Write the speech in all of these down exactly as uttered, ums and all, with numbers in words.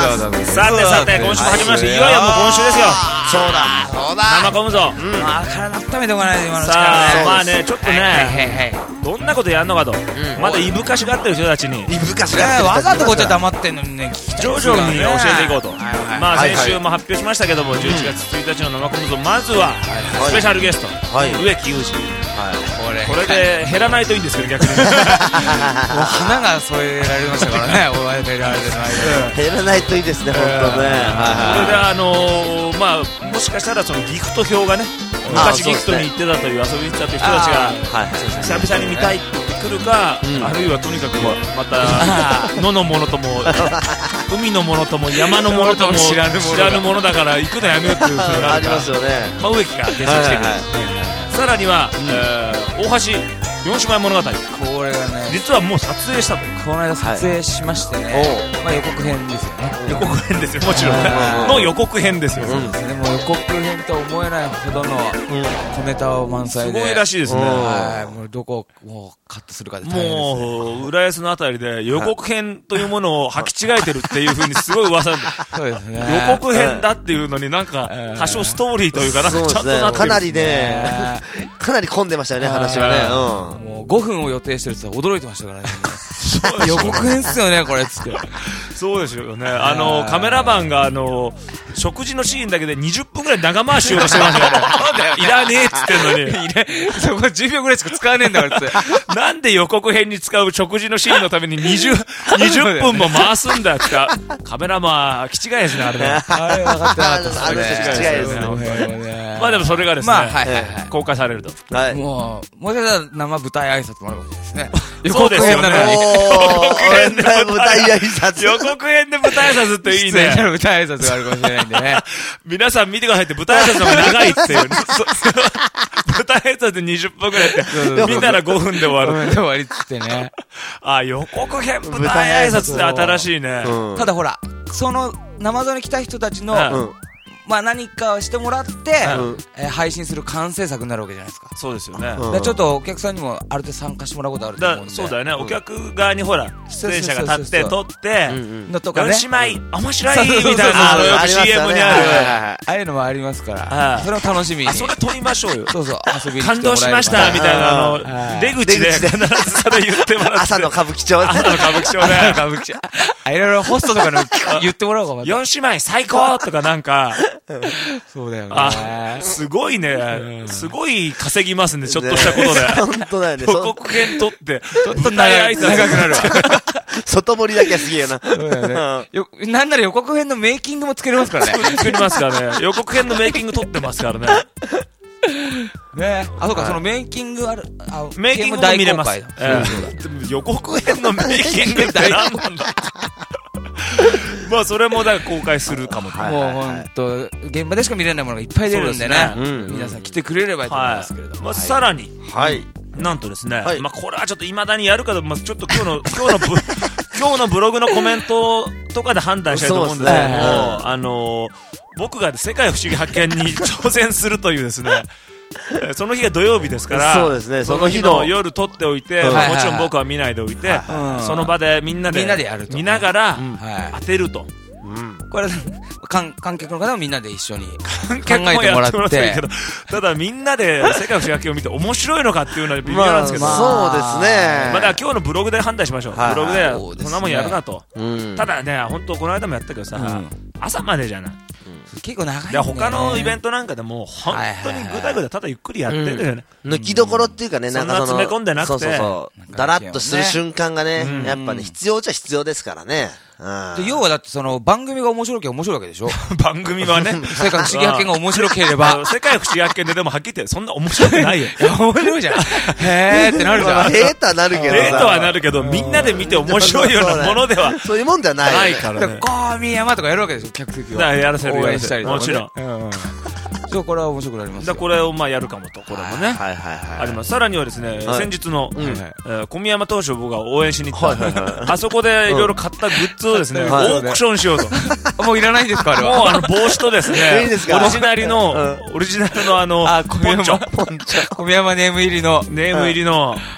さてさて今週も始まりました。いよいよもう今週ですよ。 そうだそうだ生込むぞ。 まあ体温めておかないと今のさあまあねちょっとねどんなことやんのかとまだいぶかしがってる人たちにいぶかしがってるわざとこっちゃ黙ってんのにね徐々に教えていこうと。まあ先週も発表しましたけどもじゅういちがつついたちの生込むぞまずはスペシャルゲスト植木裕二。これで減らないといいんですけど逆にもう花が添えられましたからね減らないといいですね本当ね。 これであのまあもしかしたらそのギフト票がね昔ギフトに行ってたという遊びに行ったという人たちが久々に見たいって言ってくるかあるいはとにかくまた野のものとも海のものとも山のものとも知らぬものだから行くのやめようっていう風があるから植木がゲストに来てくれる。さらには大橋よん姉妹物語これがね実はもう撮影したと。 この間撮影しましてねまあ予告編ですよね。 予告編ですよもちろんの予告編ですよ。 そうですねもう予告編とは思えないほどの小ネタを満載ですごいらしいですね。 もうどこをもうカットするかで大変ですね。 もう浦安のあたりで予告編というものを履き違えてるっていう風にすごい噂でそうですね予告編だっていうのになんか多少ストーリーというかなんかちゃんとなってるかなりねかなり混んでましたよね話がね。 もうごふんを予定してるって驚いてましたからね予告編っすよねこれっつってそうですよね。あのカメラマンがあの食事のシーンだけでにじゅっぷんぐらい長回ししようとしてましたからねいらねえっつってんのにそこじゅうびょうぐらいしか使わねえんだからっつってなんで予告編に使う食事のシーンのためににじゅう、にじゅっぷんも回すんだってカメラマン気違いですねあれねあれ分かってなかったあれ気違いですね。まあでもそれがですね公開されると。 もうもう一回生舞台挨拶もあるかもしれないですね。 そうですよね。予告編で舞台挨拶予告編で舞台挨拶っていいね。 舞台挨拶があるかもしれないんでね皆さん見てくださいって舞台挨拶の方が長いっていうね舞台挨拶でにじゅっぷんぐらいって見たらごふんで終わる終わりっつってねあ予告編舞台挨拶って新しいね。 ただほらその生像に来た人たちのまあ何かをしてもらって配信する完成作になるわけじゃないですか。 そうですよね。 ちょっとお客さんにもある程度参加してもらうことあると思うんで。 そうだよねお客側にほら出演者が立って撮ってのとかねよん姉妹面白いみたいなのよく シーエム にあるああいうのもありますからそれを楽しみにそれ撮りましょうよ。 そうそう遊びに感動しましたみたいなあの出口で必ずそれ言ってもらって朝の歌舞伎町朝の歌舞伎町ね歌舞伎町あいろいろホストとかの言ってもらおうかよん姉妹最高とかなんかそうだよね。 あ、すごいね。すごい稼ぎますね、ちょっとしたことで。 本当だよね。 予告編撮って、 ちょっと長くなる。 外堀だけはすげえよな。 なんなら予告編のメイキングも作れますからね。 作りますからね。予告編のメイキング撮ってますからね。 ねあ、そうか、そのメイキングある、あメイキングも見れます。予告編のメイキングって何なんだまあそれもだから公開するかも。 もう本当現場でしか見れないものがいっぱい出るんでね皆さん来てくれればいいと思いますけれどもさらになんとですねまあこれはちょっと未だにやるかどうかちょっと今日の今日の今日のブログのコメントとかで判断したいと思うんですけどもあの僕が世界不思議発見に挑戦するというですねその日が土曜日ですからそうですねその日の夜撮っておいてもちろん僕は見ないでおいてその場でみんなで見ながら当てるとこれ観客の方もみんなで一緒に考え観客もてもらやってもらってってるけどただみんなで世界不思議発見を見て面白いのかっていうのは微妙なんですけどそうですね。 まあだから今日のブログで判断しましょうブログでそうですねそんなもんやるなとただね本当この間もやったけどさ朝までじゃない結構長いんだでよね他のイベントなんかでも本当にぐだぐだただゆっくりやってるよね抜きどころっていうかね、 なんかそのそんな詰め込んでなくてそうそうそうだらっとする瞬間がねやっぱね必要じゃ必要ですからね。 要はだってその番組が面白ければ面白いわけでしょ番組はね世界不思議発見が面白ければ世界不思議発見ででもはっきり言ってそんな面白くないよ面白いじゃんへーってなるじゃんへーとはなるけどへーとはなるけどみんなで見て面白いようなものではそういうもんではないないからねこう宮山とかやるわけでしょ客席はだからやらせる応援したりとかもちろんそうこれは面白くなりますだこれをまあやるかもとこれもねありますさらにはですね先日の小宮山投手を僕が応援しに行ったあそこでいろいろ買ったグッズをですねオークションしようともういらないんですかあれはもうあの帽子とですねオリジナルのオリジナルのあのポンチョ小宮山ネーム入りのネーム入りの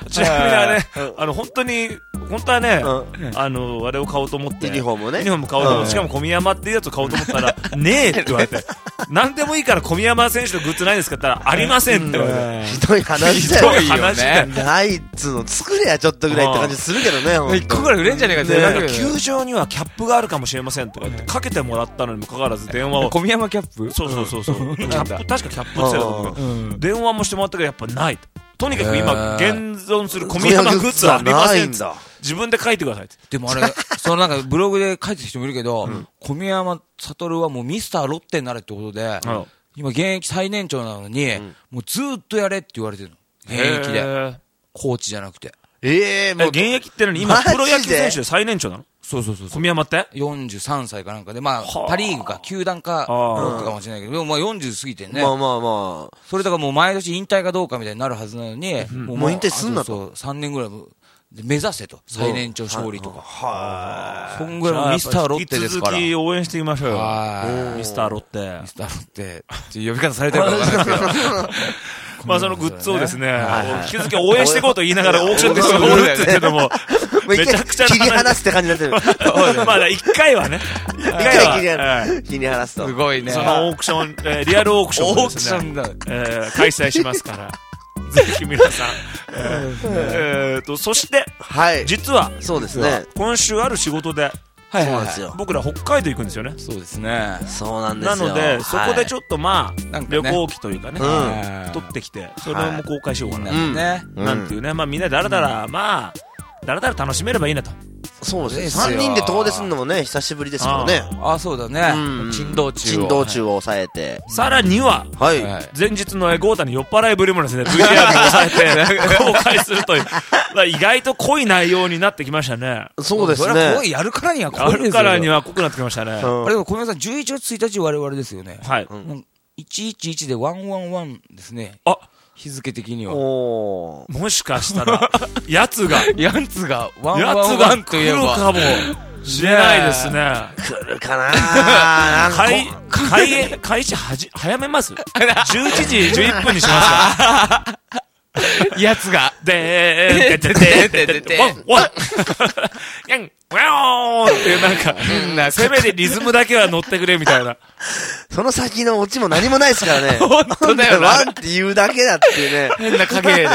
ちなみにあれ、あの、本当に、本当はね、あの、あれを買おうと思って。 ユニフォームをね。 ユニフォーム買おうと思って、しかも小宮山っていうやつを買おうと思ったら、ねえって言われて、なんでもいいから小宮山選手のグッズないですかって言ったら、ありませんって言われて。 ひどい話だよ。 ひどい話だよ。 ないっつうの作れやちょっとぐらいって感じするけどね。 いっこぐらい売れんじゃねえかって。 球場にはキャップがあるかもしれませんとか言って、かけてもらったのにもかかわらず電話を。 小宮山キャップ？ そうそうそうそう。キャップ、確かキャップって言ってたと電話もしてもらったけどやっぱない。とにかく今現存する小宮山グッズはありません。自分で書いてくださいって。 でもあれ、そのなんかブログで書いてる人もいるけど、小宮山悟はもうミスターロッテになれってことで、今現役最年長なのに、もうずっとやれって言われてるの。現役で。コーチじゃなくて。 ええ、もう。 現役ってのに今プロ野球選手で最年長なの？ そうそうそう。 小宮山ってよんじゅうさんさいかなんかで、まあ、パリーグか、球団か、ロッテかもしれないけど、でもまあよんじゅう過ぎてね。 まあまあまあ。 それだからもう毎年引退かどうかみたいになるはずなのに、 もう引退すんなと。 そう、さんねんぐらい目指せと。最年長勝利とか。はい。そんぐらいミスターロッテですから。 引き続き応援していきましょうよ。はい。ミスターロッテ。 ミスターロッテ。って呼び方されてるかわかんないですけど。 まあそのグッズをですね、引き続き応援していこうと言いながらオークションでしておるって言ってども、めちゃくちゃ切り離すって感じになってる。 まあ一回はね、 一回は切り離す。切り離すと。 すごいね。 そのオークション、リアルオークションをですね、開催しますから、ぜひ皆さん。えっと、そして、実は、 そうですね。 今週ある仕事で、 はいはいはい、 僕ら北海道行くんですよね。 そうですね。 そうなんですよ。 なので、そこでちょっとまあ、旅行記というかね、撮ってきて、それも公開しようかな。なんていうね、まあみんなでだらだら、まあ、だらだら楽しめればいいなと。 そうですね。さんにんで遠出するのもね、久しぶりですからね。 ああ、そうだね。珍道中を。 珍道中を抑えて。 さらには、前日のゴータの酔っ払いぶりもですね、ブイアール に抑えて公開するという、意外と濃い内容になってきましたね。 そうですね。 それは濃い、やるからには濃いですよ。 やるからには濃くなってきましたね。 あれでも小宮さん、じゅういちがつついたち我々ですよね。 はい。 いちいちいちでいちいちいちですね。 あ、 日付的には。 もしかしたら、やつが、 やつが、ワンワンワンといえば。来るかもしれないですね。 来るかな開、開、開始はじ、早めますじゅういちじじゅういっぷんにしますかやつが。 でーん、でででででで、ワン、ワン、やん、ワーンっていうなんか、せめてリズムだけは乗ってくれみたいな。 その先のオチも何もないですからね。 本当だよな。 ワンって言うだけだっていうね。 変な影で。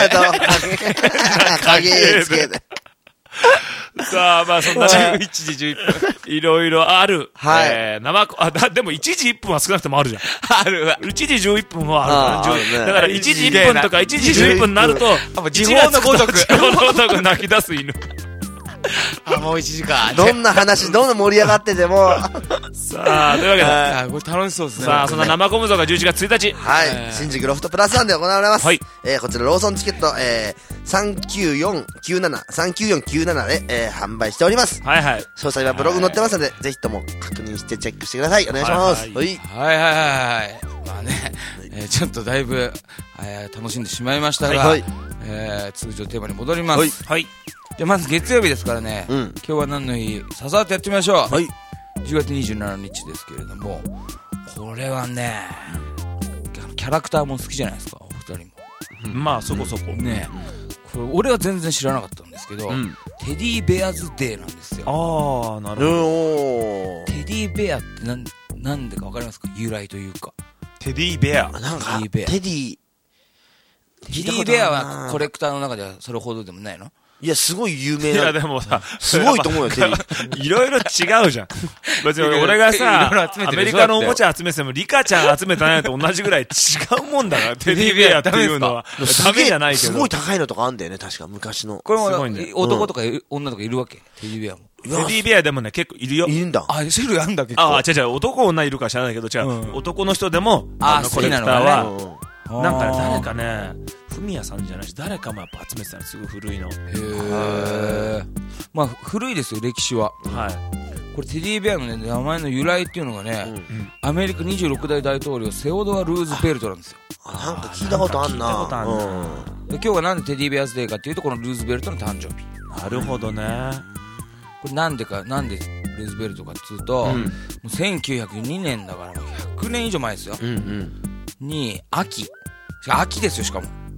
影つけて。 さあ、まあそんな、 じゅういちじじゅういっぷん。いろいろある。 はい。 えー、生、あ、だ、でもいちじいっぷんは少なくともあるじゃん。 あるわ。 いちじじゅういっぷんはあるから。だからいちじいっぷんとかいちじじゅういっぷんになると、 時報のごとく。 時報のごとく泣き出す犬。 あ、もういちじか。 どんな話、どんな盛り上がってても。 さあ、というわけで。 あ、これ楽しそうですね。 さあ、そんな生コムゾがじゅういちがつついたち。 はい。新宿ロフトプラスワンで行われます。はい。えー、こちらローソンチケット、えー、さんきゅうよんきゅうなな、さんきゅうよんきゅうななで、えー、販売しております。 はいはい。 詳細はブログ載ってますので、ぜひとも確認してチェックしてください。お願いします。 はい。はいはいはいはい。まあね、えー、ちょっとだいぶ、えー、楽しんでしまいましたが、はい。えー、通常テーマに戻ります。 はい。 じゃあまず月曜日ですからね、うん、今日は何の日ささっとやってみましょう。はい。じゅうがつにじゅうしちにちですけれども、これはね、キャラクターも好きじゃないですか、お二人も。 うん、まあそこそこ。 ね、これ俺は全然知らなかったんですけど、うん、テディベアズデーなんですよ。 ああ、なるほど。テディベアってなん、なんでかわかりますか？由来というか。 テディベア。 なんか、テディ、 テディベアはコレクターの中ではそれほどでもないの？ いや、すごい有名な。 いや、でもさ、 すごいと思うよ、テディ。 いろいろ違うじゃん。別に俺がさ、アメリカのおもちゃ集めても、リカちゃん集めたのと同じぐらい違うもんだから、テディベアっていうのは。ダメじゃないけど。 すごい高いのとかあんだよね、確か、昔の。 これも、男とか女とかいるわけ？テディベアも。 テディベアでもね、結構いるよ。 いるんだ。 あ、種類あんだけど。 あ、違う違う、男女いるか知らないけど、違う。男の人でも、あの、コレクターは、なんかね、誰かね、フミヤさんじゃないし、誰かもやっぱ集めてたの、すごい古いの。へー。まあ、古いですよ、歴史は。はい。これ、テディベアのね、名前の由来っていうのがね、アメリカにじゅうろくだい大統領、セオドア・ルーズベルトなんですよ。 なんか聞いたことあんな。 聞いたことあんな。 今日はなんでテディベアズデーかっていうと、このルーズベルトの誕生日。 なるほどね。 これなんでか、なんでルーズベルトかっつうと、もうせんきゅうひゃくにねんだからもうひゃくねん以上前ですよ。に、秋。秋ですよ、しかも。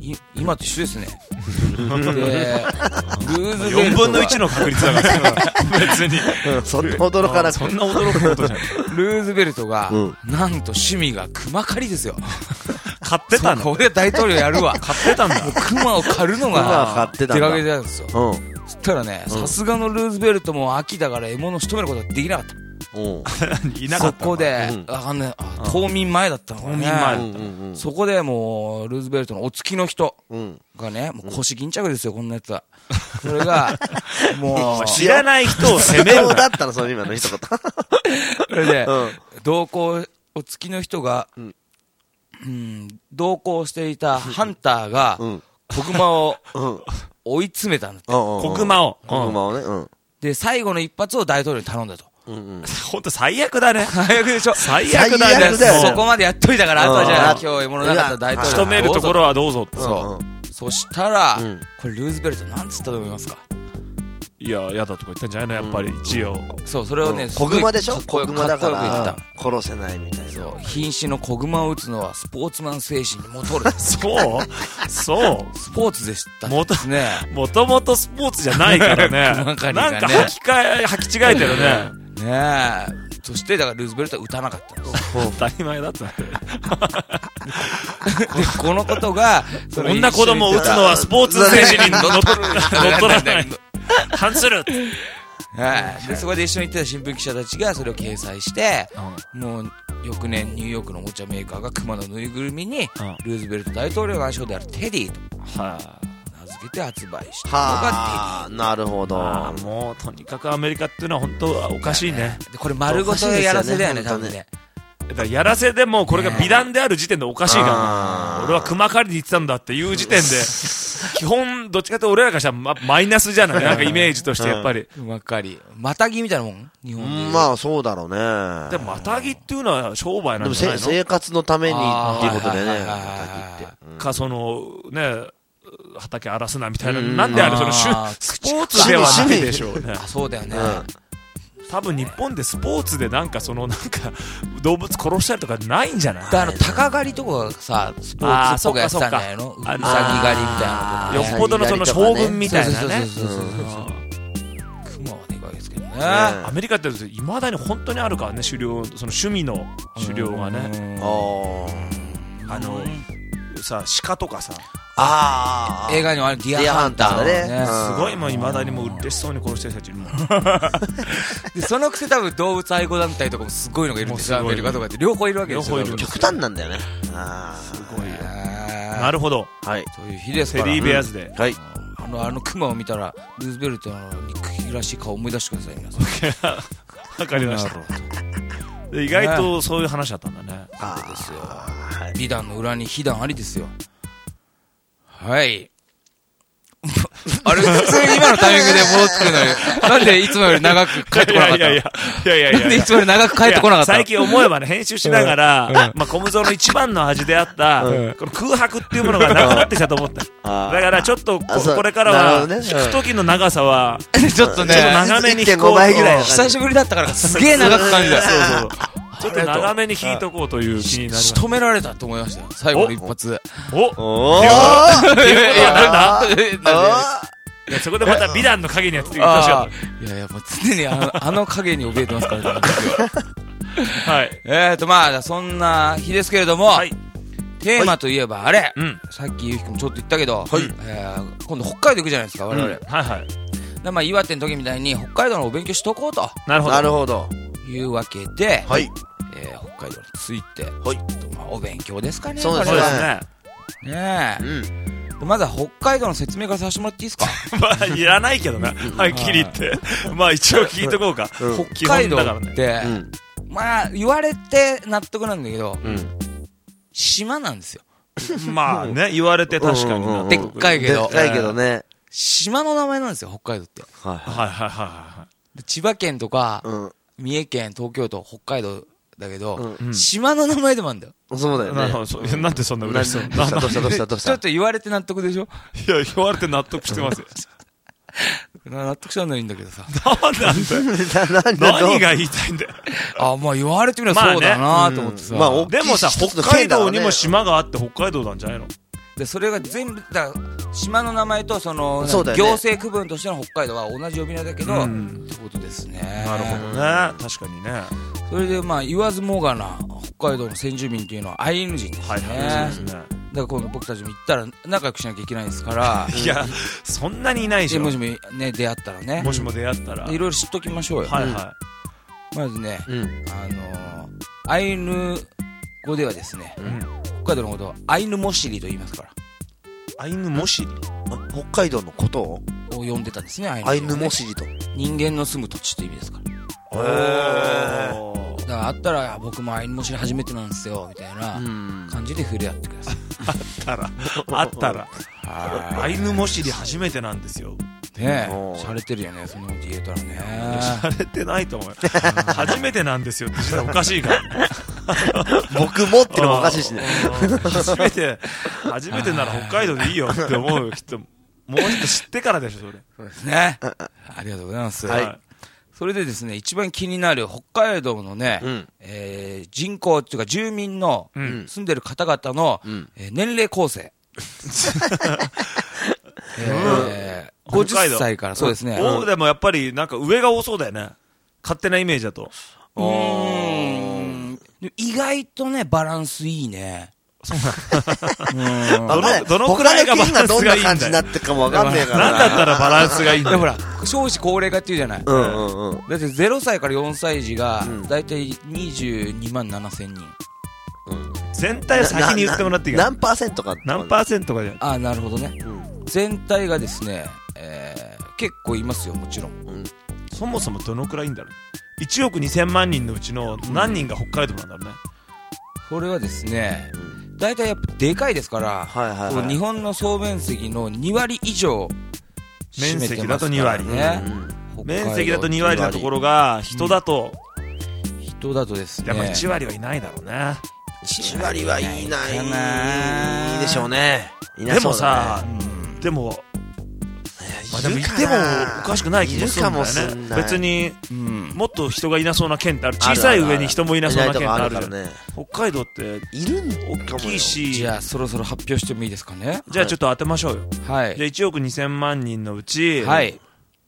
今と一緒ですね。で、ルーズベルトがよんぶんのいちの確率だから別にそんな驚かなくてそんな驚くことじゃない。 ルーズベルトが、うん、なんと趣味が熊狩りですよ。 買ってたの？ 俺大統領やるわ。 買ってたんだ。 もう熊を狩るのが手掛けてたんですよ。 うん、 そしたらね、さすがのルーズベルトも秋だから獲物を仕留めることができなかった。 いなかったそこで、うん、あね、冬眠前だったのかね、うん、そこでもうルーズベルトのお付きの人がね、もう腰巾着ですよ、こんなやつは。それがもう知らない人を責めるだったの、その今の一言。 それで、うん、同行お付きの人が、うんうん、同行していたハンターが、うん、子熊を追い詰めたんだって。 子熊を子熊をね、うん、 で最後の一発を大統領に頼んだと。 うんうん、ほんと最悪だね。 最悪でしょ。 最悪だね。 そこまでやっといたから、あとはじゃあ今日獲物なかった大統領仕留めるところはどうぞ。 そう。そしたら、うん、これルーズベルトなんつったと思いますか？ いや、やだとか言ったんじゃないの、やっぱり一応。 そう、それをね、 子熊でしょ？ 子熊だから殺せないみたいな。 そう、瀕死の子熊を撃つのはスポーツマン精神にもとる。 そうそうスポーツでしたね。もともとスポーツじゃないからね。なんか履き替え、履き違えてるね。 ねえ。そしてだからルーズベルトは撃たなかったんです。 当たり前だったんだよ。 でこのことがそんな子供を撃つのはスポーツ精神にのっとらない。反する。 でそこで一緒に行ってた新聞記者たちがそれを掲載して、うん、もう翌年ニューヨークのおもちゃメーカーがクマのぬいぐるみに、うん、ルーズベルト大統領の愛称であるテディと。はあ名付けて発売したのがテディ。 なるほど。 もうとにかくアメリカっていうのは本当はおかしいね。 でこれ丸ごとやらせだよね、多分ね。 だからやらせでもこれが美談である時点でおかしいから、ね、俺は熊狩りに行ってたんだっていう時点で基本どっちかというと俺らからしたら、ま、マイナスじゃないなんかイメージとしてやっぱり熊狩りまたぎみたいなもん日本で。 まあそうだろうね。 でもまたぎっていうのは商売なんじゃないの？ でも生活のためにっていうことでね、またぎって、 うん、かそのね畑荒らすなみたいな、なんであれそのスポーツではないでしょうね。 あそうだよね、 うん多分日本でスポーツでなんかそのなんか動物殺したりとかないんじゃない？ あの鷹狩りとかがさスポーツっぽくやってたんじゃないの？ウサギ狩りみたいなよっぽどのその将軍みたいなね。 熊はでかいですけどね。 アメリカっていまだに本当にあるからね狩猟その趣味の狩猟がね。あのさ鹿とかさ。 ああ映画にもあるディアハンターねすごいもう未だにもう嬉しそうに殺してる人たちいるもんでそのくせ多分動物愛護団体とかもすごいのがいるんですよ。アメリカとかって両方いるわけですよ。 極端なんだよね。あすごいよ。なるほど。 はいそういう日ですからテディベアーズではいあのあのクマを見たらルーズベルトの憎きらしい顔を思い出してください皆さん。 わかりましたで意外とそういう話だったんだね。 そうですよ。美談の裏に非談ありですよ。はいあれ普通に今のタイミングで戻ってくるのになんでいつもより長く帰ってこなかったの？いやいやいやいやいやなんでいつもより長く帰ってこなかったの？ 最近思えばね編集しながら、うんまあ、小無蔵の一番の味であった、うん、この空白っていうものがなくなってきたと思っただからちょっと こ, これからは聞く時の長さはちょっとね長めに聞こうと久しぶりだったからすげえ長く感じたそうそうちょっと長めに聞いとこうという気になりました。 仕留められたと思いましたよ最後の一発。 おおおっていうことはなんだいやそこでまた美談の影にはついてほしかった。 いやいやもう常にあのあの影に怯えてますからねはいえーとまあそんな日ですけれども、はい、テーマといえばあれ、はいうん、さっきゆうきくんもちょっと言ったけど、はいえー、今度北海道行くじゃないですか我々、うん、はいはいでまあ岩手の時みたいに北海道のお勉強しとこうとなるほどなるほどいうわけで、 はいえー、北海道について、 はいまあ、お勉強ですかね。 そうですね。 ねえ、うん、まずは北海道の説明からさせてもらっていいですか？ まあいらないけどな、はっきり言って。まあ一応聞いとこうか。 うん、北海道って、うん、まあ言われて納得なんだけど、うん、島なんですよ。 まあね言われて確かにな。 でっかいけど。 でっかいけどね。 島の名前なんですよ北海道って。 はいはいはいはい。 千葉県とか。うん三重県、東京都、北海道だけど、うん、島の名前でもあるんだよ。 そうだよね。 なんでそんな嬉しそうな。 どうしたどうしたどうしたどうしたちょっと言われて納得でしょ？ いや、言われて納得してますよ。 納得したのはいいんだけどさ。 なんだ何が言いたいんだよ。 あ、まあ言われてみればそうだなと思ってさ。 まあ、でもさ、北海道にも島があって北海道なんじゃないの？ でそれが全部だ島の名前とそのそうだよね行政区分としての北海道は同じ呼び名だけど、うん、ってことですね。 なるほどね、確かにね。 それでまあ言わずもがな北海道の先住民っていうのはアイヌ人ですね。はいはい、そうですね。だから今度僕たちも行ったら仲良くしなきゃいけないんですからいやそんなにいないでしょ。 もしもね出会ったらね、 もしも出会ったらいろいろ知っときましょうよ。 はいはい。 まずね、うん、あのー、アイヌ語ではですね、うん、北海道のことをアイヌモシリと言いますから。 アイヌモシリ、 北海道のことを呼んでたんですね。 アイヌモシリと人間の住む土地という意味ですから。へー。だからあったら僕もアイヌモシリ初めてなんですよみたいな感じで触れ合ってください。 あったらあったらアイヌモシリ初めてなんですよねえ、洒落てるよね、そんなこと言えたらね。 洒落てないと思うよ初めてなんですよって言ったらおかしいから僕もってのもおかしいしね初めて初めてなら北海道でいいよって思うよきっと。もうちょっと知ってからでしょそれ。 そうですねありがとうございます。はい、それでですね、一番気になる北海道のね、うん、えー、人口っていうか住民の、うん、住んでる方々の、うん、えー、年齢構成えー、ごじゅっさいから。そうですね。 お、でもやっぱりなんか上が多そうだよね、勝手なイメージだと。 うーん、意外とねバランスいいね。 そうなんどのどのくらいがバランスがいいんだよ。どんな感じになってかもわかんねえからなんだったらバランスがいいんだよ。 ほら少子高齢化っていうじゃない、うんうんうん、だってゼロさいからよんさい児がだいたいにじゅうにまんななせんにん、 うん、全体を先に言ってもらっていいかな。 何パーセントか何パーセントかじゃん。 ああなるほどね、うん、全体がですね、えー、結構いますよもちろん、うん、 そもそもどのくらいいんだろう。いちおくにせんまんにんのうちの何人が北海道なんだろうね、 うん、これはですね、だいたいやっぱでかいですから、はいはいはい、日本の総面積のにわり以上占めてますからね。面積だとにわりね、 うん、面積だとにわりなところが人だと、 うん、人だとですね、 やっぱいちわりはいないだろうね。 いちわりはいないでしょうね。いなでそうだね。でもさ、うん、でもまあ、でもいてもおかしくない気もするんだよね。別に、うん、もっと人がいなそうな県ってある。小さい上に人もいなそうな県ってあるじゃん。ね、北海道っているん大きいし。 じゃあそろそろ発表してもいいですかね。 じゃあちょっと当てましょうよ。はい。じゃあいちおくにせんまんにんのうち、はい。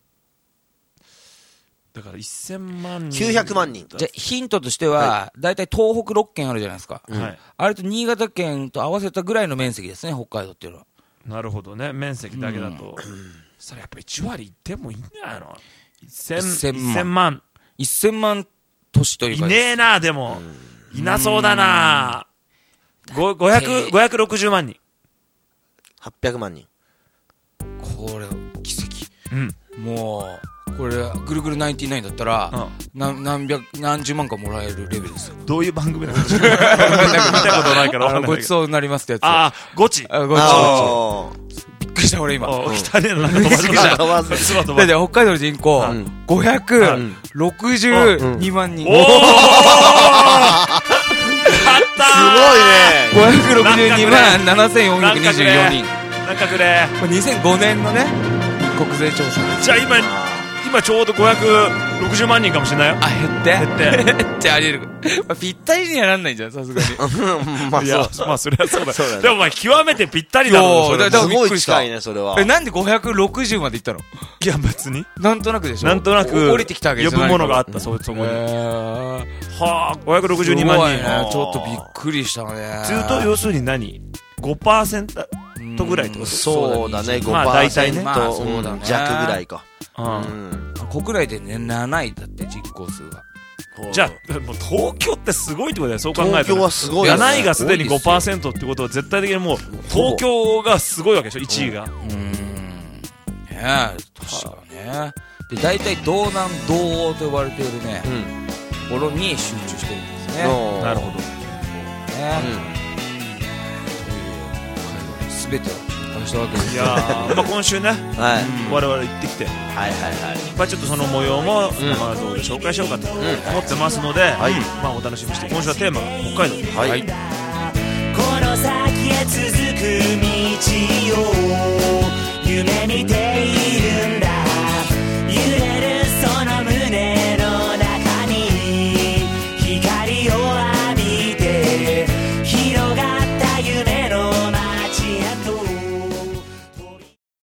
だからせんまんにん。 きゅうひゃくまんにん。 じゃあヒントとしては、だいたい東北ろっけんあるじゃないですか。はい。あれと新潟県と合わせたぐらいの面積ですね、北海道っていうのは。 なるほどね。面積だけだと。うんそれやっぱいちわりいってもいいんじゃないの。せんまんせんまん都市というかいねえな。でもいなそうだな。ごひゃくごひゃくろくじゅうまんにんはっぴゃくまんにん。 これ奇跡、うん、もうこれぐるぐるナインティナインだったら、うん、な何百何十万かもらえるレベルですよ。 どういう番組なの見たことないから分かんないけど。 ごちそうになりますってやつ。 ああゴチあゴチゴチびっくりした俺今。 汚ねえのなんか飛ばしてきた。だって北海道の人口、うん、ごひゃくろくじゅうにまんにん。おーすごいね。 ごひゃくろくじゅうにまんななせんよんひゃくにじゅうよにん。 なんかくれ。 これにせんごねんのね国税調査。 じゃあ今今ちょうどごひゃくろくじゅうまんにんかもしれないよ。 あ減って減ってじゃあありえる、まあ、ぴったりにはなんないじゃんさすがにまあいやまあそれはそうだそうだ、ね、でもまあ極めてぴったりだろう。 だからすごい近いねそれは。 えなんでごひゃくろくじゅうまでいったの。 いや別になんとなくでしょ。 なんとなく降りてきたわけじゃない呼ぶものがあった、そこに。はあごひゃくろくじゅうにまんにん、 ね、ちょっとびっくりしたね。 ずっと要するに何 ごパーセント ぐらいってこと。 そうだね ごパーセント、まあ、大体ね、まあ、ね弱ぐらいか。うん、 国内でねなないだって人口数が。 じゃあもう東京ってすごいってことだよ。そう考えたら東京はすごい、ね、 なないがすでに ごパーセント ってことは絶対的にもう東京がすごいわけでしょ。いちいがうーんねえ確かね。で大体道南道央と呼ばれているね、うん、ところに集中してるんですね。 なるほどね、 うん、すべてをしたわけです。 いやー、まあ、今週ね、はい、我々行ってきて、はいはいはい、まあ、ちょっとその模様も、うん、まあ、どうで紹介しようかと思ってますので、うん、はい、まあ、お楽しみにして。今週はテーマが北海道、はい、はい、